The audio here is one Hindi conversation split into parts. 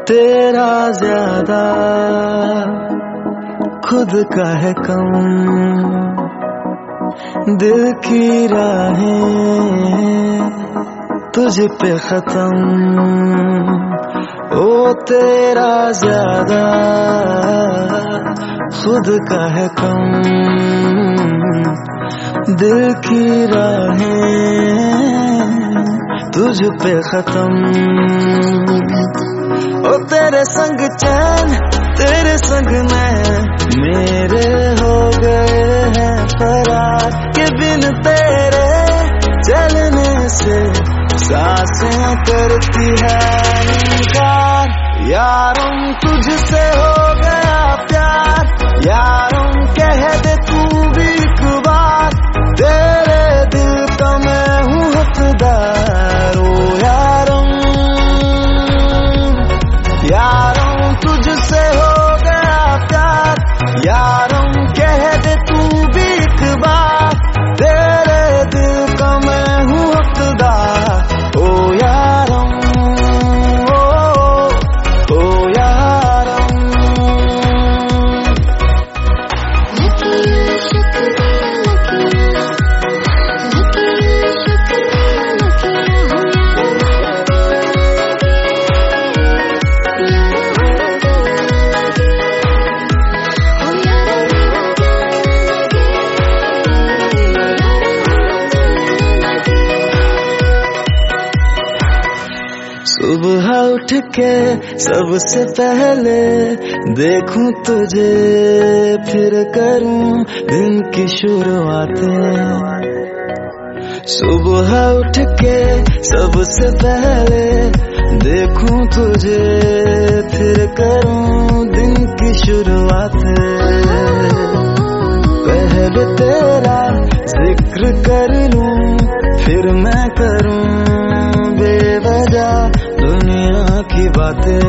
तेरा ज्यादा खुद का है कम, दिल की राहें तुझ पे खत्म। ओ तेरा ज्यादा खुद का है कम, दिल की राहें तुझ पे खत्म। ओ तेरे संग चैन तेरे संग मैं मेरे हो गए हैं फरार, के बिन तेरे चलने से सांसें करती है इनकार। यारों तुझसे हो गया प्यार, यारों कह दे तू भी एक बार, तेरे दिल का मैं हूँ हकदार। ओ यारों तुझसे हो गया प्यार, यारों कह दे तू भी एक बार, तेरे दिल का मैं हूँ हकदार। ओ यारों, ओ यारों। सुबह उठ के सबसे पहले देखूं तुझे, फिर करूं दिन की शुरुआतें। सुबह उठ के सबसे पहले देखूं तुझे, फिर करूं दिन की शुरुआतें। पहले तेरा जिक्र कर लूं, फिर मैं करूं बेवजह दुनिया की बातें।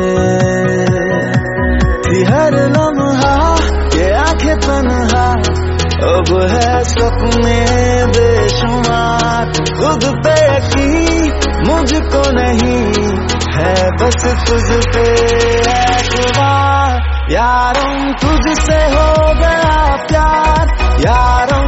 थी हर लम्हा ये आंखें तन्हा, अब है सपने बेशुमार। खुद पे यकीन मुझको नहीं है, बस तुझ पे एतबार। यारों तुझसे हो गया प्यार, यारों